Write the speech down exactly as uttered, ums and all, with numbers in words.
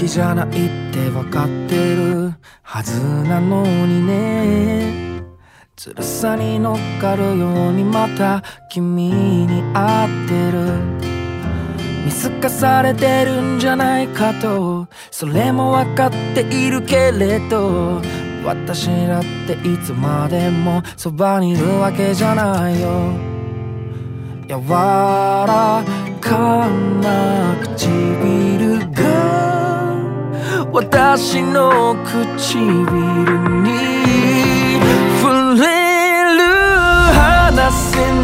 気じゃないって分かってるはずなのにね。ずるさに乗っかるようにまた君に会ってる。見透かされてるんじゃないかとそれも分かっているけれど、私だっていつまでもそばにいるわけじゃないよ。柔らかな唇が私の唇に触れる。話せ